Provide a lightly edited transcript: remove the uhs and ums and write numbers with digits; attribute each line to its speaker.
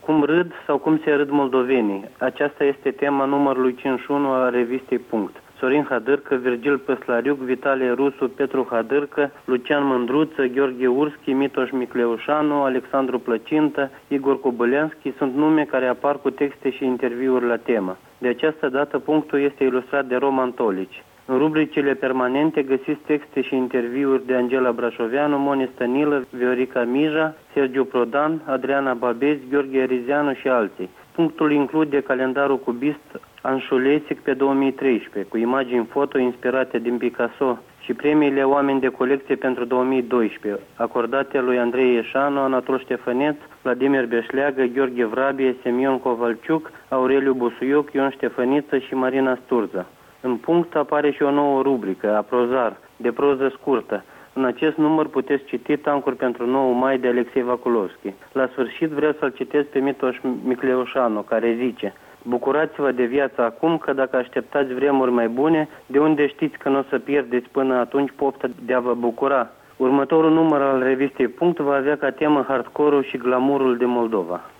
Speaker 1: Cum râd sau cum se râd moldovenii? Aceasta este tema numărului 51 a revistei Punct. Sorin Hadârcă, Virgil Păslariuc, Vitalie Rusu, Petru Hadârcă, Lucian Mândruță, Gheorghe Urschi, Mitoș Micleușanu, Alexandru Plăcintă, Igor Kobylenski sunt nume care apar cu texte și interviuri la temă. De această dată Punctul este ilustrat de Roman Tolici. În rubricile permanente găsiți texte și interviuri de Angela Brașoveanu, Moni Stănilă, Viorica Mija, Sergiu Prodan, Adriana Babezi, Gheorghe Erizeanu și alții. Punctul include calendarul cubist Anșulesic pe 2013, cu imagini foto inspirate din Picasso și premiile Oameni de colecție pentru 2012, acordate lui Andrei Ieșanu, Anatol Ștefăneț, Vladimir Beșleagă, Gheorghe Vrabie, Semion Covalciuc, Aureliu Busuioc, Ion Ștefăniță și Marina Sturza. În Punct apare și o nouă rubrică, Aprozar, de proză scurtă. În acest număr puteți citi Tancuri pentru 9 mai de Alexei Vaculovski. La sfârșit vreau să-l citesc pe Mitoș Micleușanu, care zice: bucurați-vă de viață acum, că dacă așteptați vremuri mai bune, de unde știți că nu o să pierdeți până atunci pofta de a vă bucura? Următorul număr al revistei Punct va avea ca temă hardcore-ul și glamourul de Moldova.